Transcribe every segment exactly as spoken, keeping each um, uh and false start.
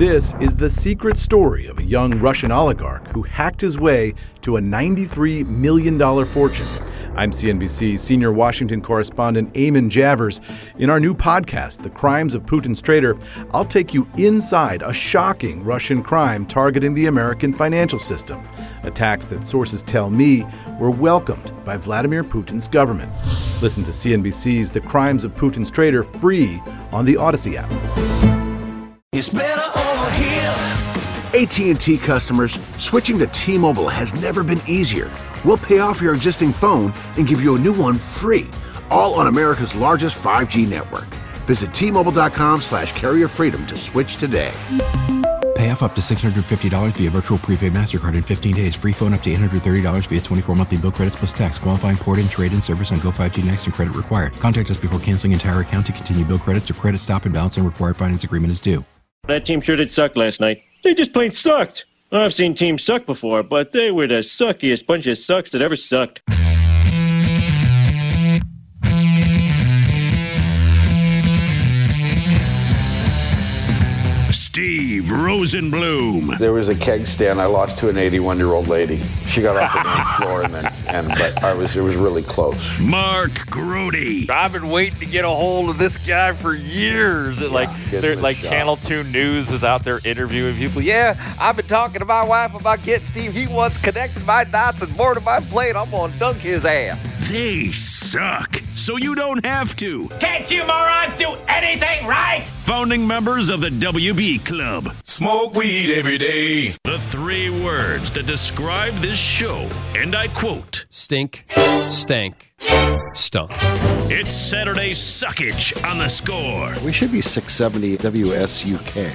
This is the secret story of a young Russian oligarch who hacked his way to a ninety-three million dollars fortune. I'm C N B C senior Washington correspondent Eamon Javers. In our new podcast, The Crimes of Putin's Traitor, I'll take you inside a shocking Russian crime targeting the American financial system. Attacks that sources tell me were welcomed by Vladimir Putin's government. Listen to C N B C's The Crimes of Putin's Traitor free on the Odyssey app. It's better over here. A T and T customers, switching to T-Mobile has never been easier. We'll pay off your existing phone and give you a new one free, all on America's largest five G network. Visit T-Mobile.com slash carrier freedom to switch today. Pay off up to six hundred fifty dollars via virtual prepaid MasterCard in fifteen days. Free phone up to eight hundred thirty dollars via twenty-four monthly bill credits plus tax. Qualifying port and trade-in service on Go five G Next and credit required. Contact us before canceling entire account to continue bill credits or credit stop and balance and required finance agreement is due. That team sure did suck last night. They just plain sucked. I've seen teams suck before, but they were the suckiest bunch of sucks that ever sucked. Steve Rosenblum. There was a keg stand I lost to an eighty-one-year-old lady. She got off the dance floor, and then, and but I was it was really close. Mark Grody. I've been waiting to get a hold of this guy for years. It, Yeah, like, give they're him a like shot. Channel two News is out there interviewing people. Yeah, I've been talking to my wife about getting Steve. He once connected my dots and boarded my plane. I'm gonna dunk his ass. They suck, so you don't have to. Can't you morons do anything right? Founding members of the W B Club. Smoke weed every day. The three words that describe this show, and I quote, Stink, stank, stunk. it's Saturday Suckage on The Score. We should be six seventy W S U K.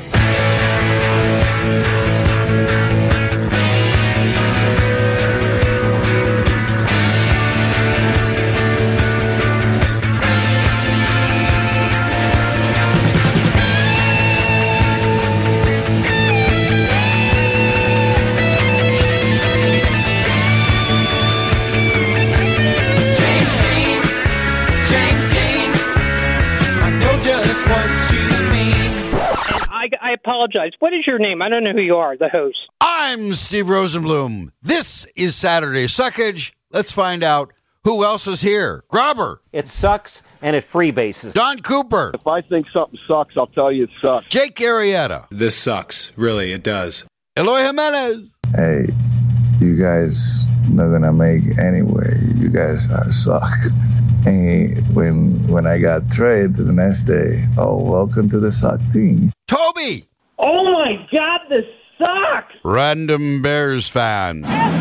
James Dean, James Dean, I know just what you mean. I, I apologize. What is your name? I don't know who you are, the host. I'm Steve Rosenblum. This is Saturday Suckage. Let's find out who else is here. Grobber. It sucks, and it freebases. Don Cooper. If I think something sucks, I'll tell you it sucks. Jake Arrieta. This sucks. Really, it does. Eloy Jimenez. Hey, you guys not gonna make anyway. You guys are suck. And when when I got traded the next day, oh, welcome to the suck team. Toby. Oh, my God, this sucks. Random Bears fan.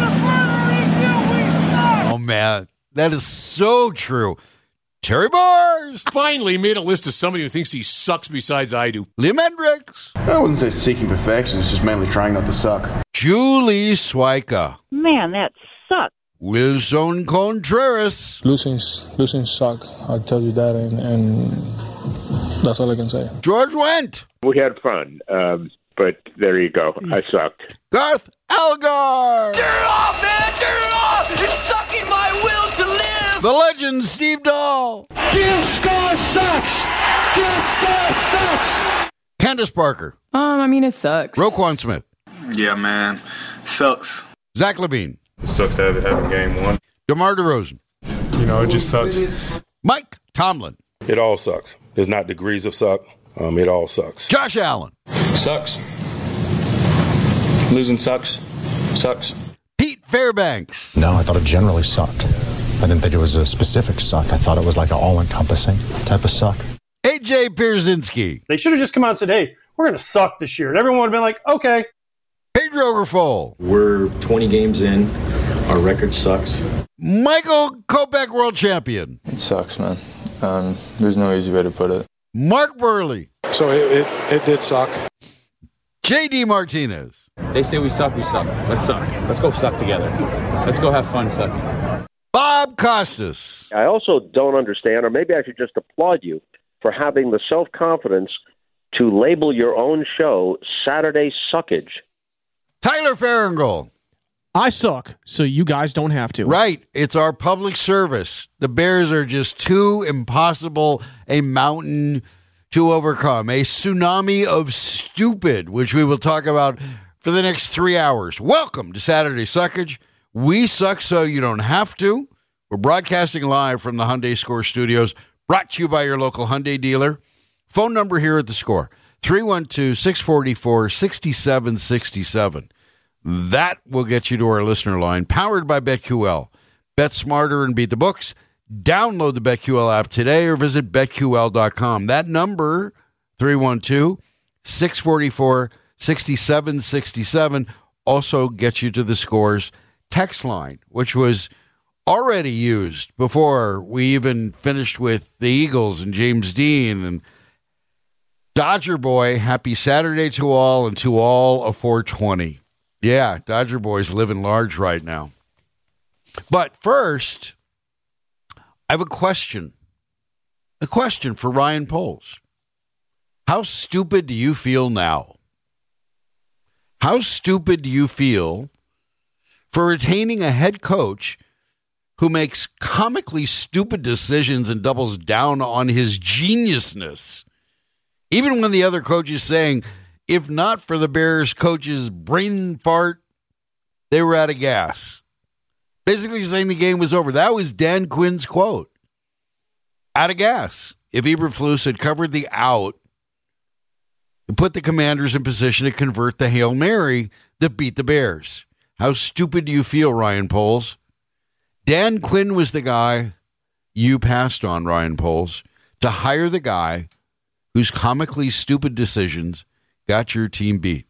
Oh, man. That is so true. Terry Bars. Finally made a list of somebody who thinks he sucks besides I do. Liam Hendricks. I wouldn't say seeking perfection. It's just mainly trying not to suck. Julie Swyka. Man, that sucks. Wilson Contreras. Losing, losing suck. I'll tell you that, and, and that's all I can say. George Wendt. We had fun, um, but there you go. I sucked. Garth Algar. Turn it off, man! Turn it off! It's sucking my will to live! The legend Steve Dahl. Disco sucks! Disco sucks! Candace Parker. Um, I mean, it sucks. Roquan Smith. Yeah, man. Sucks. Zach Levine. It sucks to have it happen game one. DeMar DeRozan. You know, it just sucks. Mike Tomlin. It all sucks. There's not degrees of suck. Um, it all sucks. Josh Allen. Sucks. Losing sucks. Sucks. Pete Fairbanks. No, I thought it generally sucked. I didn't think it was a specific suck. I thought it was like an all-encompassing type of suck. A J Pierzynski. They should have just come out and said, hey, we're going to suck this year. And everyone would have been like, okay. Pedro Rafol. We're twenty games in. Our record sucks. Michael Kopech, world champion. It sucks, man. Um, there's no easy way to put it. Mark Burley. So it, it, it did suck. J D Martinez. They say we suck, we suck. Let's suck. Let's go suck together. Let's go have fun sucking. Bob Costas. I also don't understand, or maybe I should just applaud you for having the self-confidence to label your own show Saturday Suckage. Tyler Farringold. I suck, so you guys don't have to. Right. It's our public service. The Bears are just too impossible a mountain to overcome a tsunami of stupid, which we will talk about for the next three hours. Welcome to Saturday Suckage. We suck so you don't have to. We're broadcasting live from the Hyundai Score Studios, brought to you by your local Hyundai dealer. Phone number here at the Score, three one two, six four four, six seven six seven. That will get you to our listener line, powered by BetQL. Bet smarter and beat the books. Download the BetQL app today or visit bet Q L dot com. That number, three one two, six four four, six seven six seven, also gets you to the Scores text line, which was already used before we even finished with the Eagles and James Dean and Dodger Boy. Happy Saturday to all, and to all a four twenty. Yeah, Dodger Boy's living large right now. But first, I have a question. A question for Ryan Poles. How stupid do you feel now? How stupid do you feel for retaining a head coach who makes comically stupid decisions and doubles down on his geniusness? Even when the other coach is saying, if not for the Bears coach's brain fart, they were out of gas. Basically saying the game was over. That was Dan Quinn's quote. Out of gas. If Eberflus had covered the out and put the Commanders in position to convert the Hail Mary that beat the Bears. How stupid do you feel, Ryan Poles? Dan Quinn was the guy you passed on, Ryan Poles, to hire the guy whose comically stupid decisions got your team beat.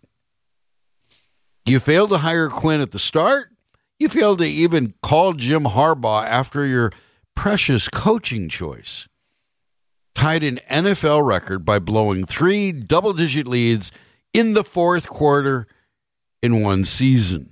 You failed to hire Quinn at the start. You failed to even call Jim Harbaugh after your precious coaching choice. Tied an N F L record by blowing three double-digit leads in the fourth quarter in one season.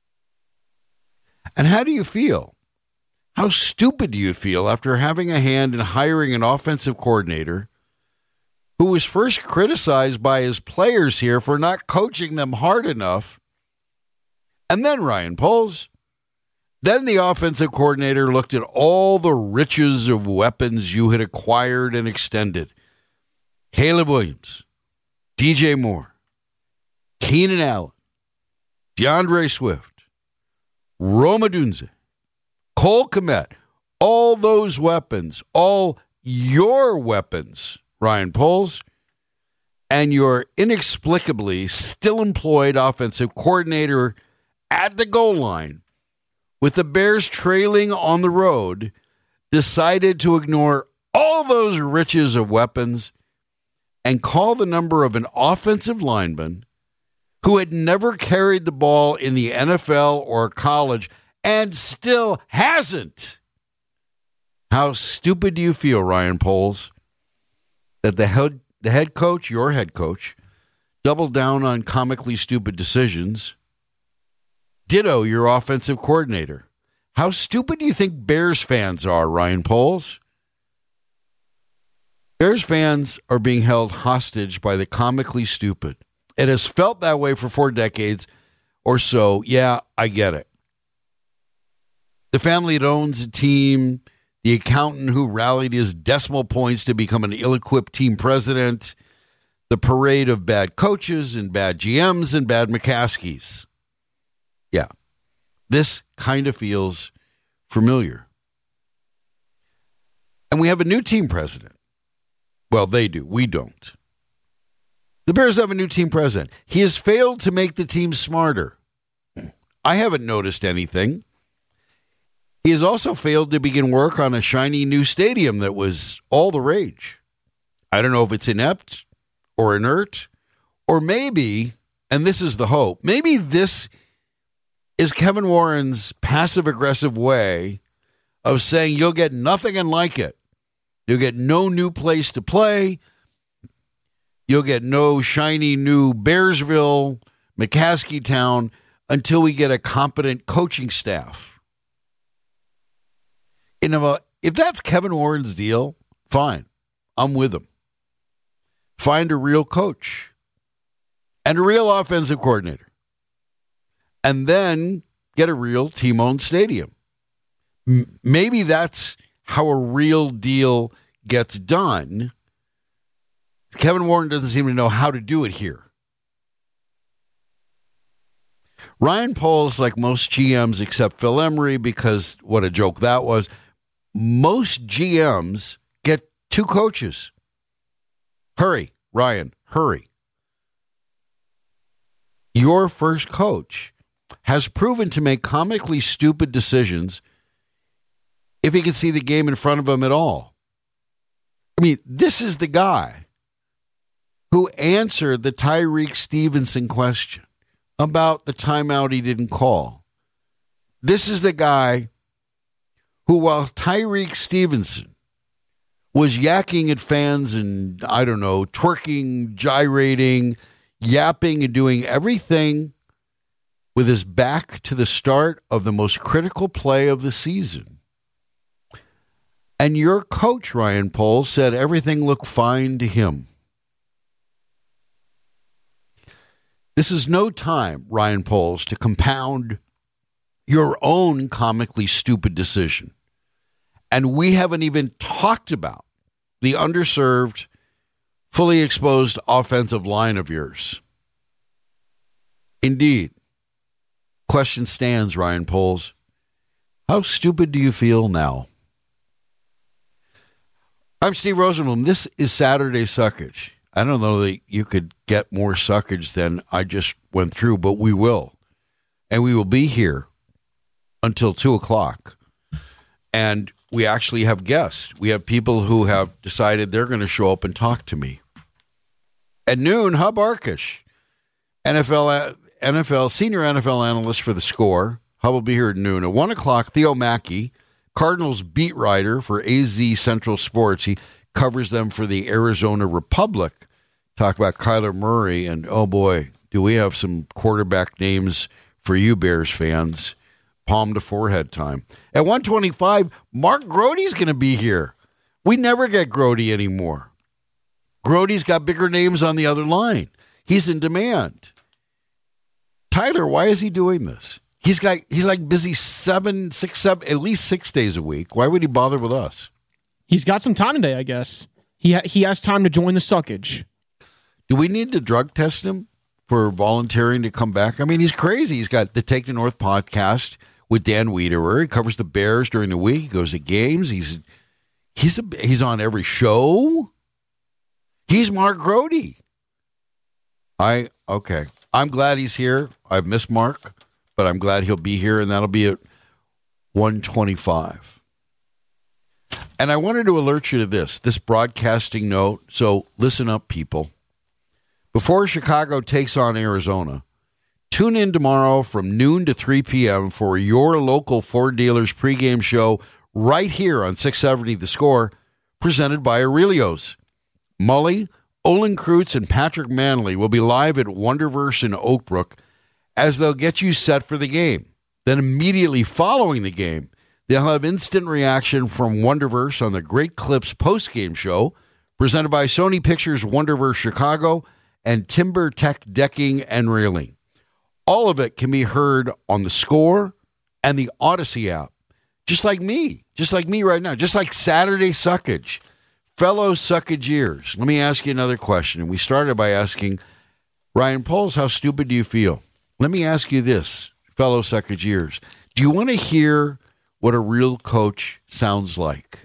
And how do you feel? How stupid do you feel after having a hand in hiring an offensive coordinator who was first criticized by his players here for not coaching them hard enough? And then, Ryan Poles, then the offensive coordinator looked at all the riches of weapons you had acquired and extended. Caleb Williams, D J Moore, Keenan Allen, DeAndre Swift, Rome Odunze, Cole Kmet, all those weapons, all your weapons, Ryan Poles, and your inexplicably still employed offensive coordinator at the goal line, with the Bears trailing on the road, decided to ignore all those riches of weapons and call the number of an offensive lineman who had never carried the ball in the N F L or college and still hasn't. How stupid do you feel, Ryan Poles, that the head, the head coach, your head coach, doubled down on comically stupid decisions? Ditto your offensive coordinator. How stupid do you think Bears fans are, Ryan Poles? Bears fans are being held hostage by the comically stupid. It has felt that way for four decades or so. Yeah, I get it. The family that owns a team, the accountant who rallied his decimal points to become an ill-equipped team president, the parade of bad coaches and bad G Ms and bad McCaskies. Yeah, this kind of feels familiar. And we have a new team president. Well, they do. We don't. The Bears have a new team president. He has failed to make the team smarter. I haven't noticed anything. He has also failed to begin work on a shiny new stadium that was all the rage. I don't know if it's inept or inert, or maybe, and this is the hope, maybe this is Kevin Warren's passive-aggressive way of saying you'll get nothing and like it. You'll get no new place to play. You'll get no shiny new Bearsville, McCaskey Town until we get a competent coaching staff. And if, a, if that's Kevin Warren's deal, fine. I'm with him. Find a real coach and a real offensive coordinator. And then get a real team-owned stadium. M- maybe that's how a real deal gets done. Kevin Warren doesn't seem to know how to do it here. Ryan Poles, like most G Ms except Phil Emery, because what a joke that was, most G Ms get two coaches. Hurry, Ryan, hurry. Your first coach has proven to make comically stupid decisions if he can see the game in front of him at all. I mean, this is the guy who answered the Tyreek Stevenson question about the timeout he didn't call. This is the guy who, while Tyreek Stevenson was yakking at fans and, I don't know, twerking, gyrating, yapping, and doing everything with his back to the start of the most critical play of the season. And your coach, Ryan Poles, said everything looked fine to him. This is no time, Ryan Poles, to compound your own comically stupid decision. And we haven't even talked about the underserved, fully exposed offensive line of yours. Indeed. Question stands, Ryan Poles. How stupid do you feel now? I'm Steve Rosenblum. This is Saturday Suckage. I don't know that you could get more suckage than I just went through, but we will. And we will be here until two o'clock. And we actually have guests. We have people who have decided they're going to show up and talk to me. At noon, Hub Arkush, N F L, N F L senior N F L analyst for The Score. Hub will be here at noon. At one o'clock, Theo Mackey, Cardinals beat writer for A Z Central Sports. He covers them for the Arizona Republic. Talk about Kyler Murray, and oh boy, do we have some quarterback names for you Bears fans. Palm to forehead time. At one twenty-five, Mark Grote's going to be here. We never get Grote anymore. Grote's got bigger names on the other line. He's in demand. Tyler, why is he doing this? He's got he's like busy seven, six, seven, at least six days a week. Why would he bother with us? He's got some time today, I guess. He ha- he has time to join the suckage. Do we need to drug test him for volunteering to come back? I mean, he's crazy. He's got the Take the North podcast with Dan Wiederer. He covers the Bears during the week. He goes to games. He's he's a, he's on every show. He's Mark Grote. I okay. I'm glad he's here. I've missed Mark, but I'm glad he'll be here, and that'll be at one twenty-five. And I wanted to alert you to this, this broadcasting note. So listen up, people. Before Chicago takes on Arizona, tune in tomorrow from noon to three p.m. for your local Ford dealers pregame show right here on six seventy The Score, presented by Aurelio's. Mully, Olin Kreutz, and Patrick Manley will be live at Wonderverse in Oak Brook as they'll get you set for the game. Then immediately following the game, they'll have instant reaction from Wonderverse on the Great Clips postgame show, presented by Sony Pictures Wonderverse Chicago and Timber Tech Decking and Railing. All of it can be heard on The Score and the Odyssey app. Just like me. Just like me right now. Just like Saturday Suckage. Fellow Suckageers, let me ask you another question. And we started by asking, Ryan Poles, how stupid do you feel? Let me ask you this, fellow Suckageers. Do you want to hear what a real coach sounds like?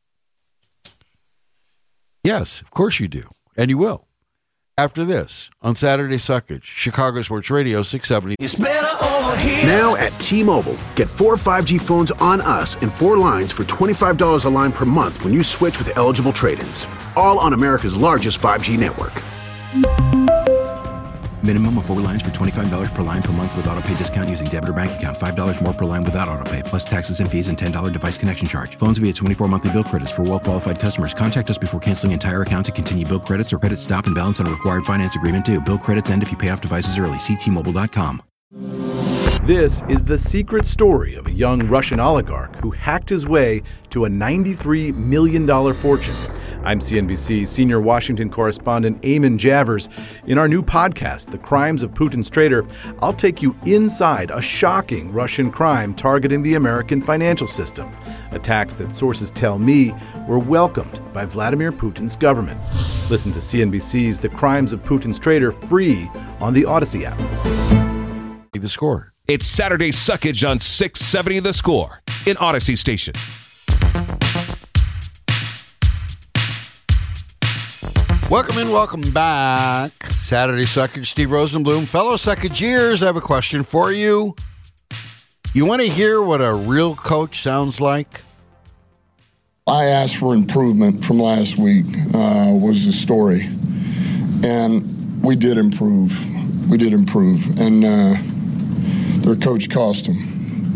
Yes, of course you do. And you will. After this, on Saturday Suckage, Chicago Sports Radio six seventy. It's better over here. Now at T-Mobile, get four five G phones on us and four lines for twenty-five dollars a line per month when you switch with eligible trade-ins. All on America's largest five G network. Minimum of four lines for twenty-five dollars per line per month with autopay discount using debit or bank account. five dollars more per line without autopay, plus taxes and fees and ten dollars device connection charge. Phones via twenty-four monthly bill credits for well-qualified customers. Contact us before canceling entire account to continue bill credits or credit stop and balance on a required finance agreement due. Bill credits end if you pay off devices early. See T Mobile dot com. This is the secret story of a young Russian oligarch who hacked his way to a ninety-three million dollars fortune. I'm C N B C senior Washington correspondent Eamon Javers. In our new podcast, The Crimes of Putin's Traitor, I'll take you inside a shocking Russian crime targeting the American financial system. Attacks that sources tell me were welcomed by Vladimir Putin's government. Listen to C N B C's The Crimes of Putin's Traitor free on the Odyssey app. The Score. It's Saturday Suckage on six seventy The Score in Odyssey Station. Welcome in, welcome back. Saturday Suckage, Steve Rosenblum. Fellow Suckageers, I have a question for you. You want to hear what a real coach sounds like? I asked for improvement from last week, uh, was the story. And we did improve. We did improve. And uh, their coach cost them.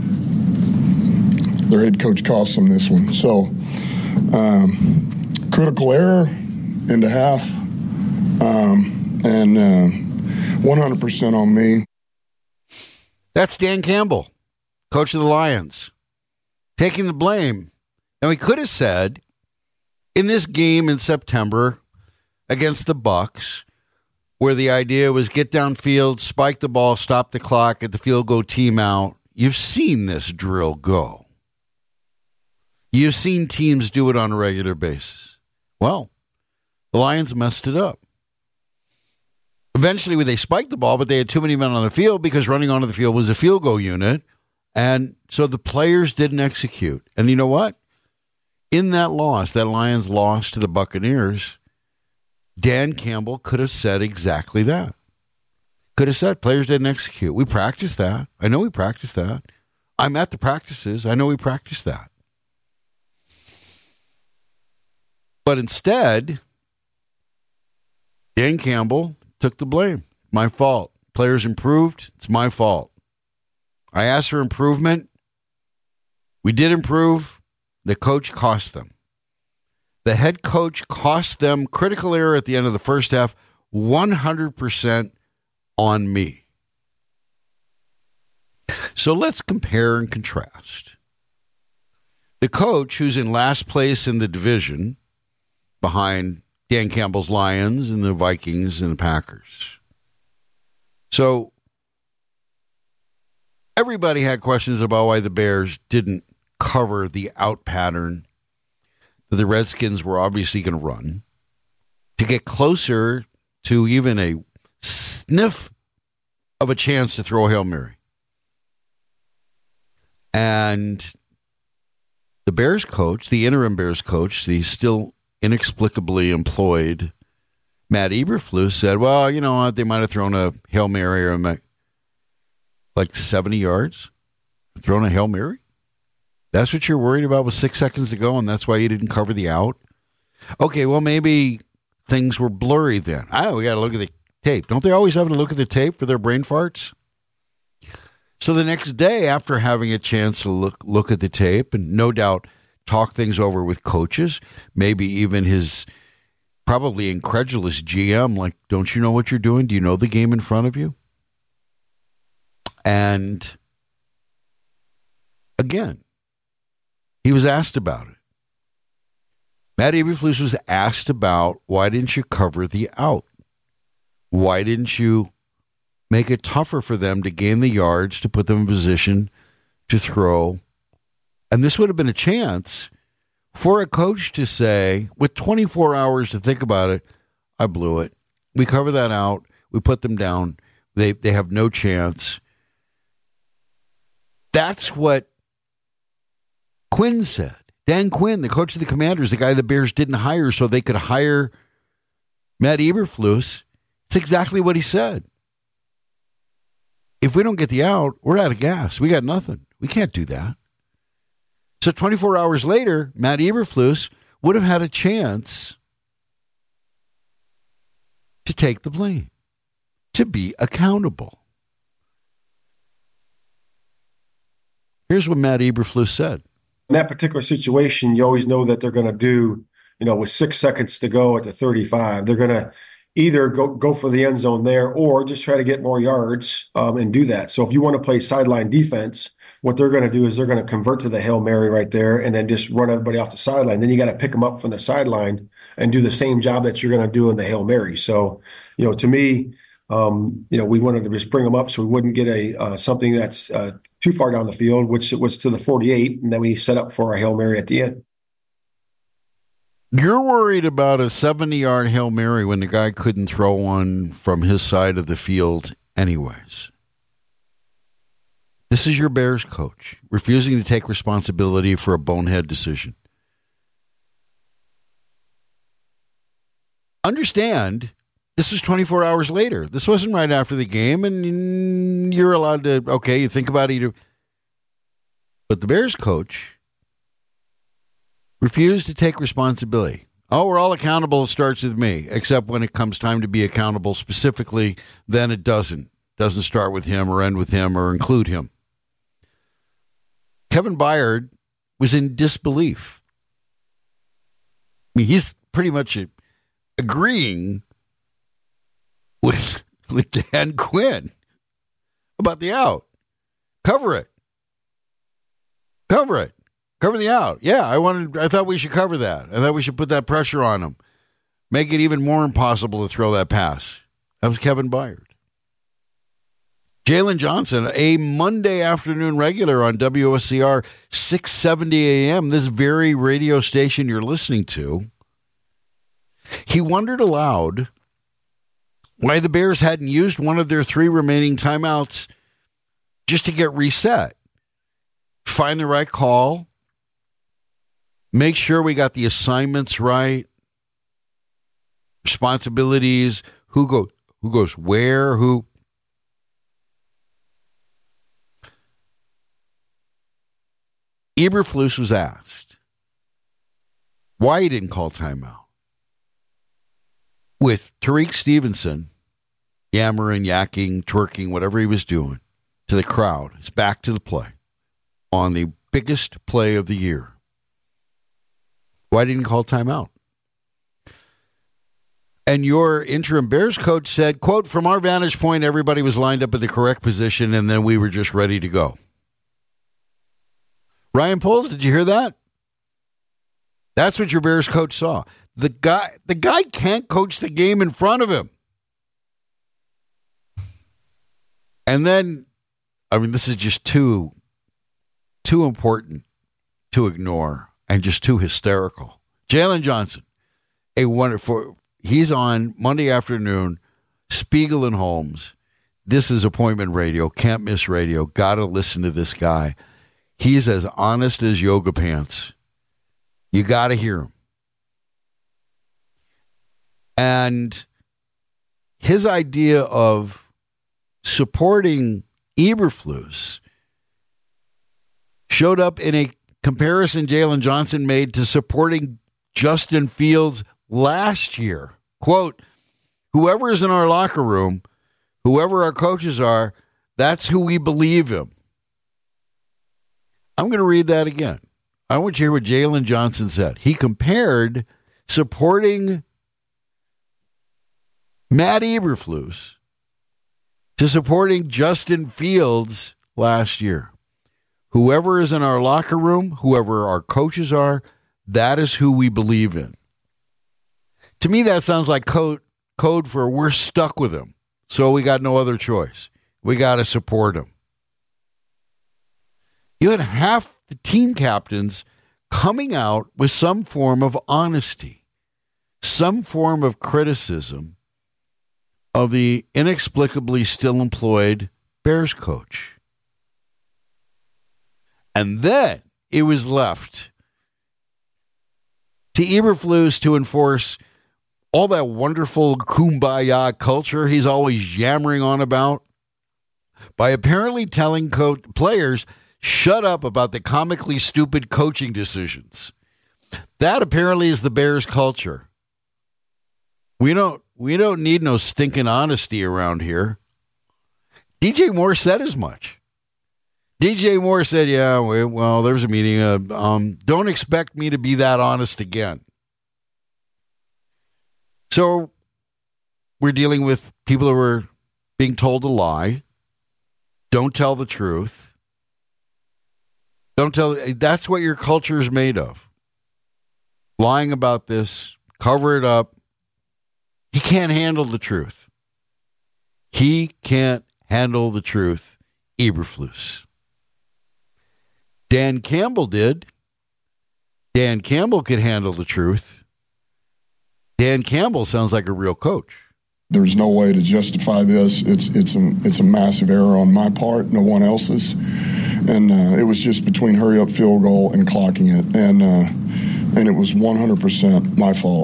Their head coach cost them this one. So, um, critical error into half, um, and uh, one hundred percent on me. That's Dan Campbell, coach of the Lions, taking the blame. And we could have said, in this game in September against the Bucs, where the idea was get downfield, spike the ball, stop the clock, get the field goal team out. You've seen this drill go. You've seen teams do it on a regular basis. Well, the Lions messed it up. Eventually, they spiked the ball, but they had too many men on the field because running onto the field was a field goal unit. And so the players didn't execute. And you know what? In that loss, that Lions loss to the Buccaneers, Dan Campbell could have said exactly that. Could have said players didn't execute. We practiced that. I know we practiced that. I'm at the practices. I know we practiced that. But instead, Dan Campbell took the blame. My fault. Players improved. It's my fault. I asked for improvement. We did improve. The coach cost them. The head coach cost them critical error at the end of the first half, one hundred percent on me. So let's compare and contrast. The coach, who's in last place in the division, behind Dan Campbell's Lions and the Vikings and the Packers. So everybody had questions about why the Bears didn't cover the out pattern that the Redskins were obviously going to run to get closer to even a sniff of a chance to throw a Hail Mary. And the Bears coach, the interim Bears coach, the still inexplicably employed Matt Eberflus, said, well, you know what, they might have thrown a Hail Mary or like seventy yards, thrown a Hail Mary. That's what you're worried about with six seconds to go, and that's why you didn't cover the out? Okay, well, maybe things were blurry then. Oh, we got to look at the tape. Don't they always have to look at the tape for their brain farts? So the next day, after having a chance to look look at the tape and no doubt talk things over with coaches, maybe even his probably incredulous G M, like, don't you know what you're doing? Do you know the game in front of you? And again, he was asked about it. Matt Eberflus was asked about, why didn't you cover the out? Why didn't you make it tougher for them to gain the yards to put them in position to throw? And this would have been a chance for a coach to say, with twenty-four hours to think about it, I blew it. We cover that out. We put them down. They they have no chance. That's what Quinn said. Dan Quinn, the coach of the Commanders, the guy the Bears didn't hire so they could hire Matt Eberflus. It's exactly what he said. If we don't get the out, we're out of gas. We got nothing. We can't do that. So twenty-four hours later, Matt Eberflus would have had a chance to take the blame, to be accountable. Here's what Matt Eberflus said. In that particular situation, you always know that they're going to do, you know, with six seconds to go at the thirty-five, they're going to either go, go for the end zone there or just try to get more yards um, and do that. So if you want to play sideline defense, what they're going to do is they're going to convert to the Hail Mary right there and then just run everybody off the sideline. Then you got to pick them up from the sideline and do the same job that you're going to do in the Hail Mary. So, you know, to me, um, you know, we wanted to just bring them up so we wouldn't get a uh, something that's uh, too far down the field, which was to the forty-eight, and then we set up for a Hail Mary at the end. You're worried about a seventy-yard Hail Mary when the guy couldn't throw one from his side of the field anyways. This is your Bears coach, refusing to take responsibility for a bonehead decision. Understand, this was twenty-four hours later. This wasn't right after the game, and you're allowed to, okay, you think about it. But the Bears coach refused to take responsibility. Oh, we're all accountable. It starts with me, except when it comes time to be accountable specifically, then it doesn't. Doesn't start with him or end with him or include him. Kevin Byard was in disbelief. I mean, he's pretty much agreeing with, with Dan Quinn about the out. Cover it. Cover it. Cover the out. Yeah, I wanted. I thought we should cover that. I thought we should put that pressure on him. Make it even more impossible to throw that pass. That was Kevin Byard. Jalen Johnson, a Monday afternoon regular on W O S C R six seventy A M, this very radio station you're listening to, he wondered aloud why the Bears hadn't used one of their three remaining timeouts just to get reset. Find the right call. Make sure we got the assignments right. Responsibilities. Who go, who goes where? Who? Eberflus was asked why he didn't call timeout. With Tariq Stevenson yammering, yakking, twerking, whatever he was doing to the crowd, his back to the play on the biggest play of the year. Why didn't he call timeout? And your interim Bears coach said, quote, from our vantage point, everybody was lined up in the correct position, and then we were just ready to go. Ryan Poles, did you hear that? That's what your Bears coach saw. The guy, the guy can't coach the game in front of him. And then, I mean, this is just too, too important to ignore. And just too hysterical. Jalen Johnson, a wonderful, he's on Monday afternoon, Spiegel and Holmes. This is appointment radio, can't miss radio. Got to listen to this guy. He's as honest as yoga pants. You got to hear him. And his idea of supporting Eberflus showed up in a comparison Jalen Johnson made to supporting Justin Fields last year. Quote, whoever is in our locker room, whoever our coaches are, that's who we believe in. I'm going to read that again. I want you to hear what Jalen Johnson said. He compared supporting Matt Eberflus to supporting Justin Fields last year. Whoever is in our locker room, whoever our coaches are, that is who we believe in. To me, that sounds like code, code for we're stuck with him, so we got no other choice. We got to support him. You had half the team captains coming out with some form of honesty, some form of criticism of the inexplicably still employed Bears coach. And then it was left to Eberflus to enforce all that wonderful kumbaya culture he's always yammering on about by apparently telling co- players, shut up about the comically stupid coaching decisions. That apparently is the Bears culture. We don't, we don't need no stinking honesty around here. D J Moore said as much. D J Moore said, yeah, well, there was a meeting. Uh, um, don't expect me to be that honest again. So we're dealing with people who are being told to lie, don't tell the truth, Don't tell. That's what your culture is made of. Lying about this, cover it up. He can't handle the truth. He can't handle the truth. Eberflus. Dan Campbell did. Dan Campbell could handle the truth. Dan Campbell sounds like a real coach. There's no way to justify this. It's it's a it's a massive error on my part, no one else's, and uh, it was just between hurry up field goal and clocking it, and uh, and it was one hundred percent my fault.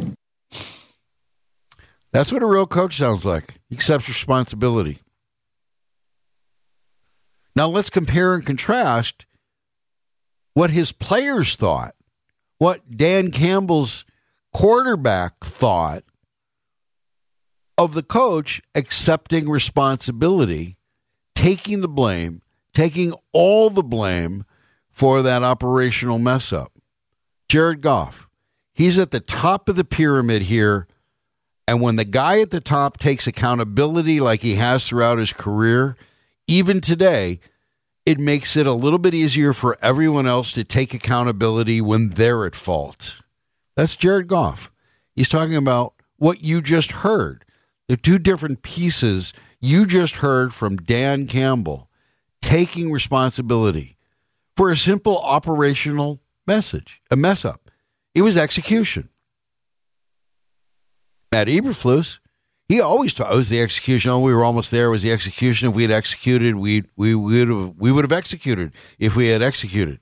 That's what a real coach sounds like. He accepts responsibility. Now let's compare and contrast what his players thought, what Dan Campbell's quarterback thought of the coach accepting responsibility, taking the blame, taking all the blame for that operational mess up. Jared Goff, he's at the top of the pyramid here, and when the guy at the top takes accountability like he has throughout his career, even today, it makes it a little bit easier for everyone else to take accountability when they're at fault. That's Jared Goff. He's talking about what you just heard. The two different pieces you just heard from Dan Campbell taking responsibility for a simple operational message, a mess up. It was execution. Matt Eberflus, he always thought it was the execution. Oh, we were almost there. It was the execution. If we had executed, we we would have we would have executed if we had executed.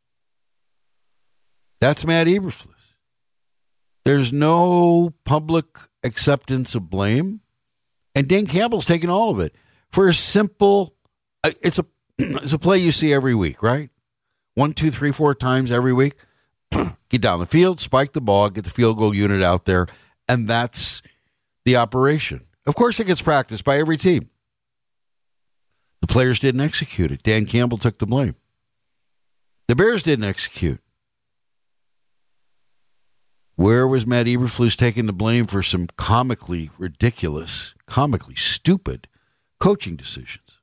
That's Matt Eberflus. There's no public acceptance of blame, and Dan Campbell's taking all of it for a simple. It's a it's a play you see every week, right? One, two, three, four times every week. Get down the field, spike the ball, get the field goal unit out there, and that's the operation. Of course, it gets practiced by every team. The players didn't execute it. Dan Campbell took the blame. The Bears didn't execute. Where was Matt Eberflus taking the blame for some comically ridiculous, comically stupid coaching decisions?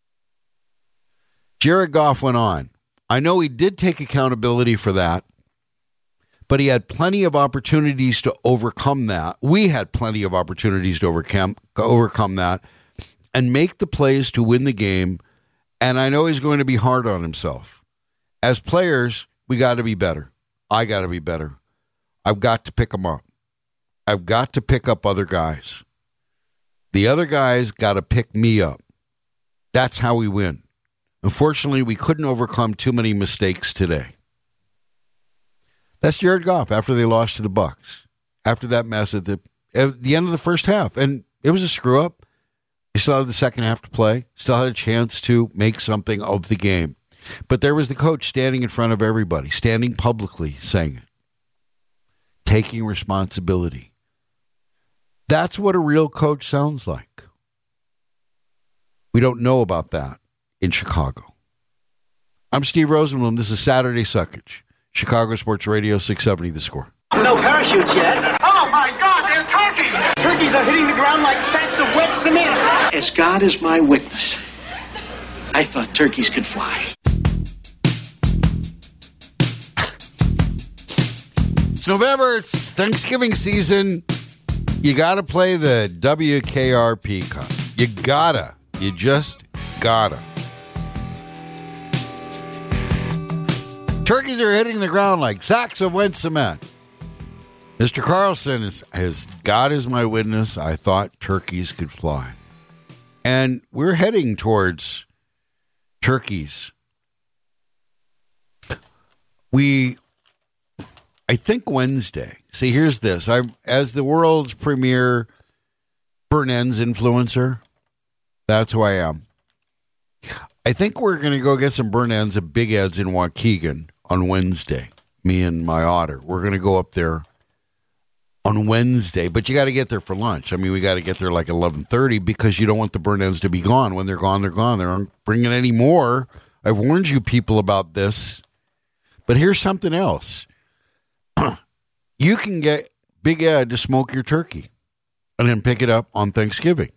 Jared Goff went on. I know he did take accountability for that, but he had plenty of opportunities to overcome that. We had plenty of opportunities to overcome, overcome that and make the plays to win the game, and I know he's going to be hard on himself. As players, we got to be better. I got to be better. I've got to pick them up. I've got to pick up other guys. The other guys got to pick me up. That's how we win. Unfortunately, we couldn't overcome too many mistakes today. That's Jared Goff after they lost to the Bucs. After that mess at the, at the end of the first half. And it was a screw-up. He still had the second half to play. Still had a chance to make something of the game. But there was the coach standing in front of everybody, standing publicly saying it. Taking responsibility. That's what a real coach sounds like. We don't know about that in Chicago. I'm Steve Rosenblum. This is Saturday Suckage. Chicago Sports Radio, six seventy The Score. No parachutes yet. Oh, my God, they're turkeys! Turkeys are hitting the ground like sacks of wet cement. As God is my witness, I thought turkeys could fly. It's November. It's Thanksgiving season. You got to play the W K R P Cup. You gotta. You just gotta. Turkeys are hitting the ground like sacks of wet cement. Mister Carlson is, has God is my witness. I thought turkeys could fly. And we're heading towards turkeys. We... I think Wednesday. See, here's this. I, as the world's premier burn ends influencer, that's who I am. I think we're going to go get some burn ends at Big Ed's in Waukegan on Wednesday. Me and my otter. We're going to go up there on Wednesday, but you got to get there for lunch. I mean, we got to get there like eleven thirty because you don't want the burn ends to be gone. When they're gone, they're gone. They aren't bringing any more. I've warned you people about this. But here's something else. You can get Big Ed to smoke your turkey and then pick it up on Thanksgiving.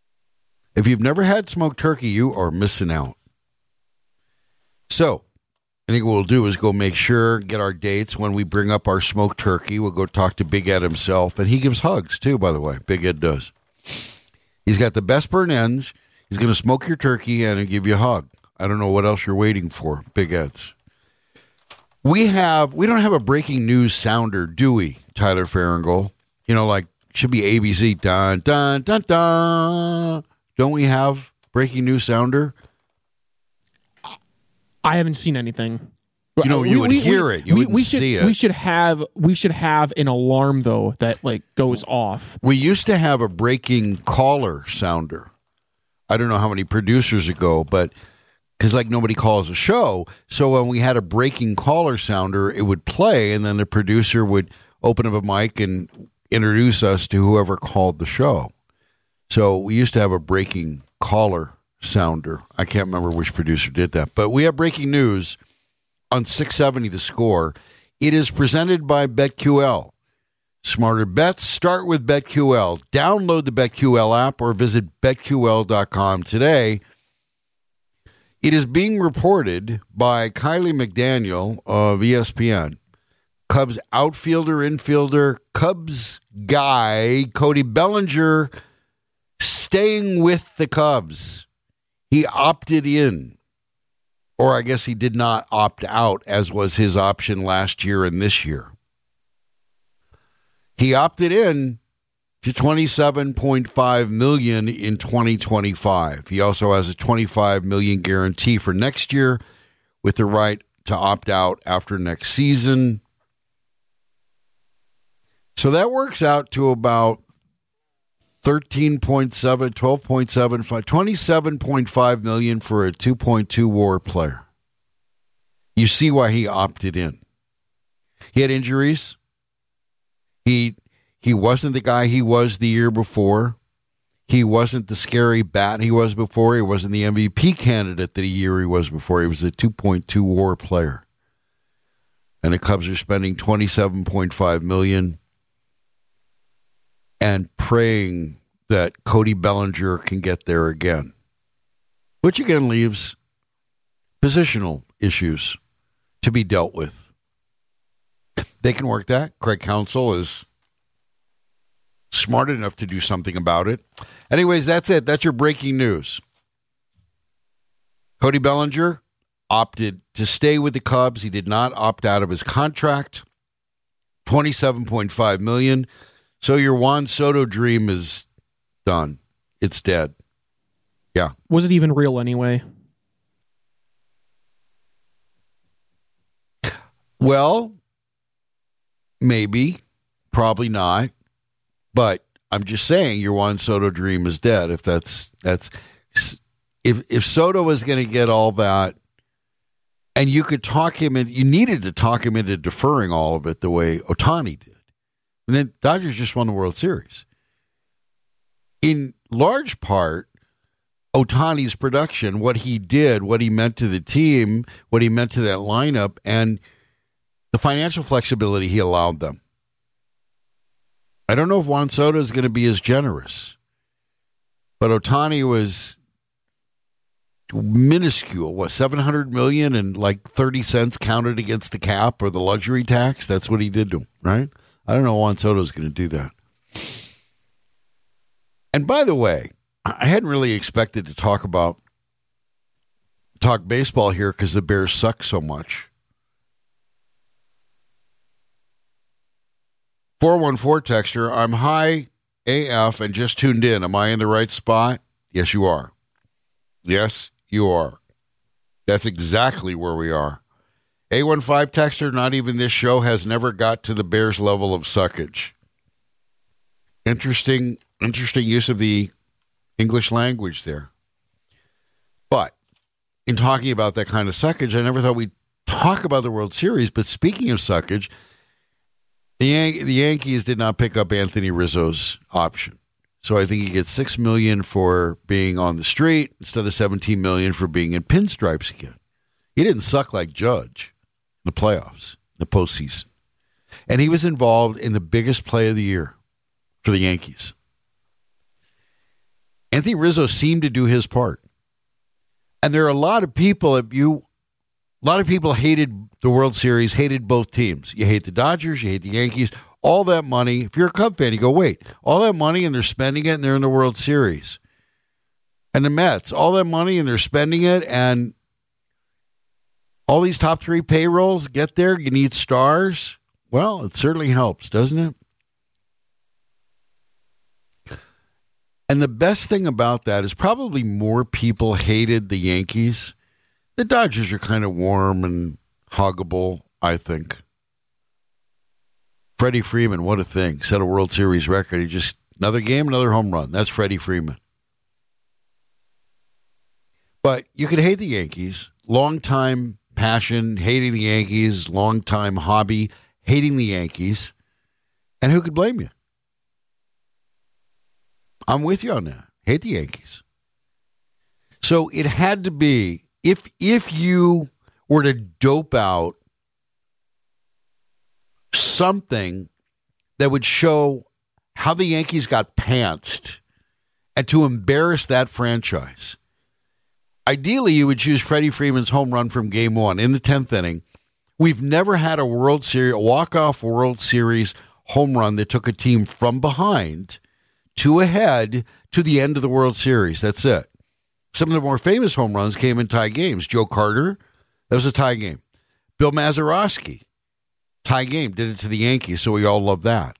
If you've never had smoked turkey, you are missing out. So, I think what we'll do is go make sure, get our dates when we bring up our smoked turkey. We'll go talk to Big Ed himself. And he gives hugs, too, by the way. Big Ed does. He's got the best burn ends. He's going to smoke your turkey and give you a hug. I don't know what else you're waiting for, Big Ed's. We have, we don't have a breaking news sounder, do we, Tyler Farringold? You know, like, should be A B C, dun, dun, dun, dun. Don't we have breaking news sounder? I haven't seen anything. You know, you we, would we, hear it. You we, wouldn't we should, see it. We should have we should have an alarm though that like goes off. We used to have a breaking caller sounder. I don't know how many producers ago, but because like nobody calls a show, so when we had a breaking caller sounder, it would play, and then the producer would open up a mic and introduce us to whoever called the show. So we used to have a breaking caller sounder. I can't remember which producer did that, but we have breaking news on six seventy The Score. It is presented by BetQL. Smarter bets start with BetQL. Download the BetQL app or visit bet Q L dot com today. It is being reported by Kylie McDaniel of E S P N. Cubs outfielder, infielder, Cubs guy, Cody Bellinger, staying with the Cubs. He opted in, or I guess he did not opt out, as was his option last year and this year. He opted in to twenty-seven point five million dollars in twenty twenty-five. He also has a twenty-five million dollars guarantee for next year with the right to opt out after next season. So that works out to about thirteen point seven, twelve point seven five, twenty-seven point five million dollars for a two point two WAR player. You see why he opted in. He had injuries. He he wasn't the guy he was the year before. He wasn't the scary bat he was before. He wasn't the M V P candidate the year he was before. He was a two point two WAR player. And the Cubs are spending twenty-seven point five million dollars and praying that Cody Bellinger can get there again, which again leaves positional issues to be dealt with. They can work that. Craig Counsell is smart enough to do something about it. Anyways, that's it. That's your breaking news. Cody Bellinger opted to stay with the Cubs. He did not opt out of his contract. twenty-seven point five million dollars. So your Juan Soto dream is done. It's dead. Yeah. Was it even real anyway? Well, maybe. Probably not. But I'm just saying your Juan Soto dream is dead. If that's that's if if Soto was going to get all that, and you could talk him in, you needed to talk him into deferring all of it the way Ohtani did. And then Dodgers just won the World Series. In large part, Ohtani's production, what he did, what he meant to the team, what he meant to that lineup, and the financial flexibility he allowed them. I don't know if Juan Soto is going to be as generous, but Ohtani was minuscule. What, seven hundred million dollars and like thirty cents counted against the cap or the luxury tax? That's what he did to him, right? I don't know Juan Soto is going to do that. And by the way, I hadn't really expected to talk about talk baseball here because the Bears suck so much. four one four texter, I'm high A F and just tuned in. Am I in the right spot? Yes, you are. Yes, you are. That's exactly where we are. A one five texter, not even this show has never got to the Bears level of suckage. Interesting, interesting use of the English language there. But in talking about that kind of suckage, I never thought we'd talk about the World Series. But speaking of suckage, the Yan- the Yankees did not pick up Anthony Rizzo's option. So I think he gets six million dollars for being on the street instead of seventeen million dollars for being in pinstripes again. He didn't suck like Judge in the playoffs, the postseason. And he was involved in the biggest play of the year for the Yankees. Anthony Rizzo seemed to do his part. And there are a lot of people, if you A lot of people hated the World Series, hated both teams. You hate the Dodgers, you hate the Yankees. All that money, if you're a Cub fan, you go, wait, all that money and they're spending it and they're in the World Series. And the Mets, all that money and they're spending it, and all these top three payrolls get there. You need stars. Well, it certainly helps, doesn't it? And the best thing about that is probably more people hated the Yankees. The Dodgers are kind of warm and huggable, I think. Freddie Freeman, what a thing. Set a World Series record. He just, another game, another home run. That's Freddie Freeman. But you could hate the Yankees. Long-time passion, hating the Yankees. Long-time hobby, hating the Yankees. And who could blame you? I'm with you on that. Hate the Yankees. So it had to be, if if you were to dope out something that would show how the Yankees got pantsed and to embarrass that franchise, ideally you would choose Freddie Freeman's home run from game one in the tenth inning. We've never had a World Series, a walk-off World Series home run that took a team from behind to ahead to the end of the World Series. That's it. Some of the more famous home runs came in tie games. Joe Carter, that was a tie game. Bill Mazeroski, tie game, did it to the Yankees, so we all love that.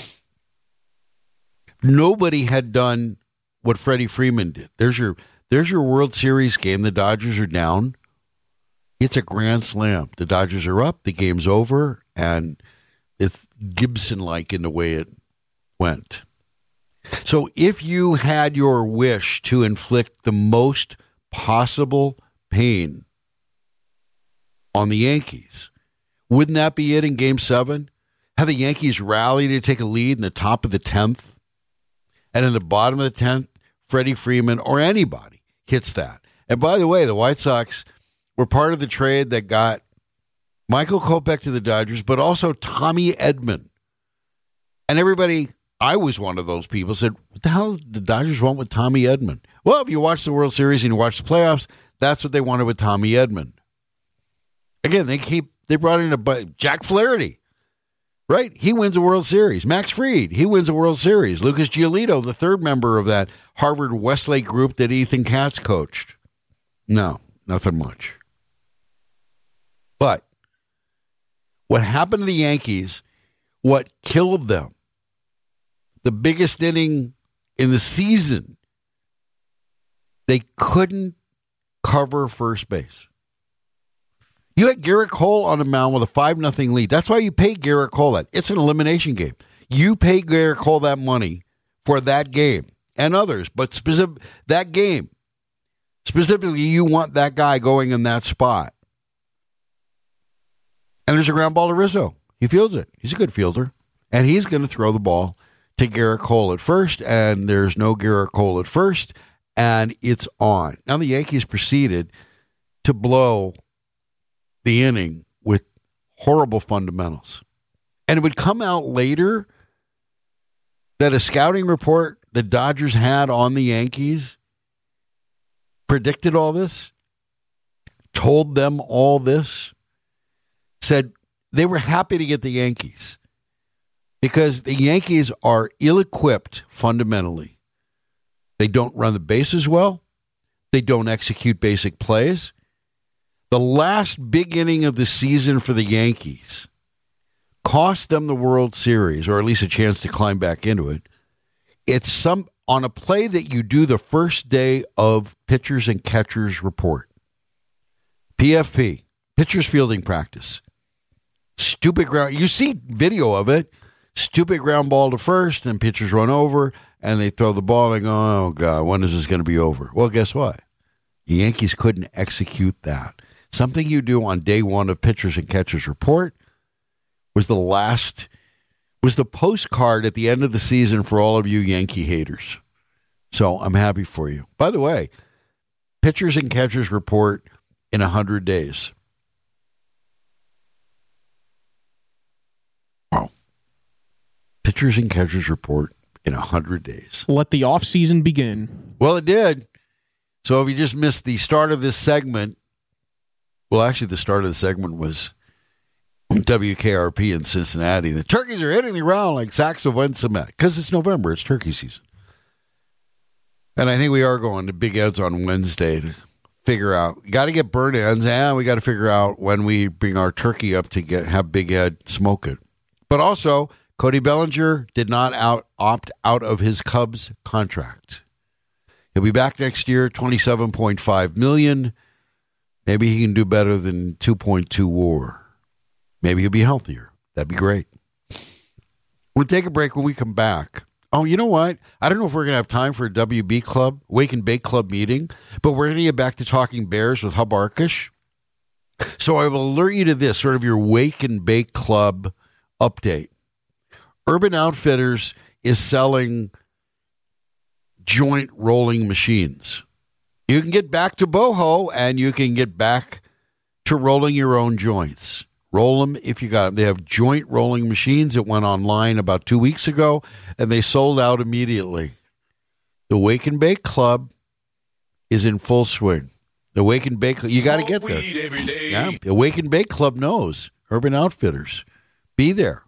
Nobody had done what Freddie Freeman did. There's your there's your World Series game. The Dodgers are down. It's a grand slam. The Dodgers are up. The game's over, and it's Gibson-like in the way it went. So if you had your wish to inflict the most possible pain on the Yankees, wouldn't that be it in Game seven? Have the Yankees rally to take a lead in the top of the tenth, and in the bottom of the tenth, Freddie Freeman or anybody hits that. And by the way, the White Sox were part of the trade that got Michael Kopech to the Dodgers, but also Tommy Edman. And everybody... I was one of those people said, what the hell did the Dodgers want with Tommy Edman? Well, if you watch the World Series and you watch the playoffs, that's what they wanted with Tommy Edman. Again, they keep they brought in a Jack Flaherty, right? He wins a World Series. Max Fried, he wins a World Series. Lucas Giolito, the third member of that Harvard Westlake group that Ethan Katz coached. No, nothing much. But what happened to the Yankees, what killed them, the biggest inning in the season, they couldn't cover first base. You had Garrett Cole on the mound with a five nothing lead. That's why you pay Garrett Cole that. It's an elimination game. You pay Garrett Cole that money for that game and others, but specific that game. Specifically, you want that guy going in that spot. And there's a ground ball to Rizzo. He fields it. He's a good fielder. And he's going to throw the ball to Garrett Cole at first, and there's no Garrett Cole at first, and it's on. Now the Yankees proceeded to blow the inning with horrible fundamentals. And it would come out later that a scouting report the Dodgers had on the Yankees predicted all this, told them all this, said they were happy to get the Yankees. Because the Yankees are ill-equipped fundamentally. They don't run the bases well. They don't execute basic plays. The last big inning of the season for the Yankees cost them the World Series, or at least a chance to climb back into it. It's some on a play that you do the first day of pitchers and catchers report. P F P, pitchers fielding practice. Stupid ground. You see video of it. Stupid ground ball to first, and pitchers run over, and they throw the ball, and they go, oh, God, when is this going to be over? Well, guess what? The Yankees couldn't execute that. Something you do on day one of pitchers and catchers report was the last, was the postcard at the end of the season for all of you Yankee haters. So I'm happy for you. By the way, pitchers and catchers report in one hundred days. Wow. Pitchers and catchers report in one hundred days. Let the offseason begin. Well, it did. So if you just missed the start of this segment, Well, actually, the start of the segment was W K R P in Cincinnati. The turkeys are hitting the ground like sacks of wet cement because it's November. It's turkey season. And I think we are going to Big Ed's on Wednesday to figure out. Got to get burnt ends, and we got to figure out when we bring our turkey up to get have Big Ed smoke it. But also, Cody Bellinger did not out, opt out of his Cubs contract. He'll be back next year, twenty-seven point five million dollars. Maybe he can do better than two point two WAR. Maybe he'll be healthier. That'd be great. We'll take a break. When we come back. Oh, you know what? I don't know if we're going to have time for a W B Club, Wake and Bake Club meeting, but we're going to get back to talking Bears with Hub Arkush. So I will alert you to this, sort of your Wake and Bake Club update. Urban Outfitters is selling joint rolling machines. You can get back to boho, and you can get back to rolling your own joints. Roll them if you got them. They have joint rolling machines that went online about two weeks ago, and they sold out immediately. The Wake and Bake Club is in full swing. The Wake and Bake Club, you got to get there. Yeah, the Wake and Bake Club knows. Urban Outfitters. Be there.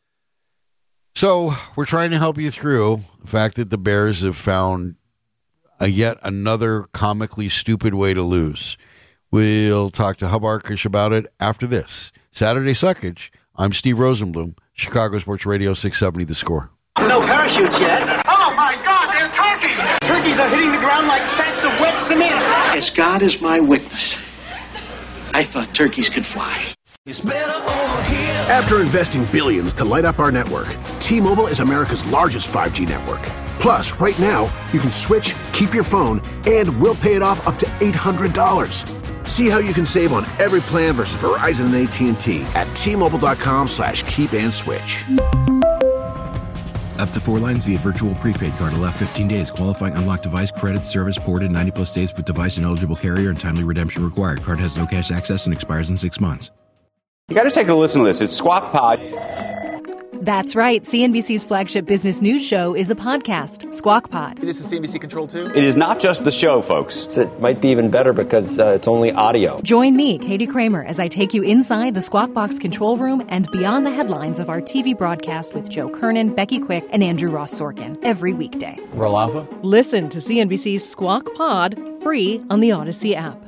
So we're trying to help you through the fact that the Bears have found a yet another comically stupid way to lose. We'll talk to Hub Arkush about it after this. Saturday Suckage. I'm Steve Rosenblum, Chicago Sports Radio six seventy The Score. No parachutes yet. Oh, my God, they're turkeys! Turkeys are hitting the ground like sacks of wet cement. As God is my witness, I thought turkeys could fly. After investing billions to light up our network, T-Mobile is America's largest five G network. Plus, right now, you can switch, keep your phone, and we'll pay it off up to eight hundred dollars. See how you can save on every plan versus Verizon and A T and T at T-Mobile.com slash keep and switch. Up to four lines via virtual prepaid card. Allow fifteen days. Qualifying unlocked device credit service ported ninety plus days with device and eligible carrier and timely redemption required. Card has no cash access and expires in six months. You got to take a listen to this. It's Squawk Pod. That's right. C N B C's flagship business news show is a podcast, Squawk Pod. This is C N B C Control two. It is not just the show, folks. It might be even better because uh, it's only audio. Join me, Katie Kramer, as I take you inside the Squawk Box control room and beyond the headlines of our T V broadcast with Joe Kernan, Becky Quick, and Andrew Ross Sorkin every weekday. Roll Alpha. Listen to C N B C's Squawk Pod free on the Odyssey app.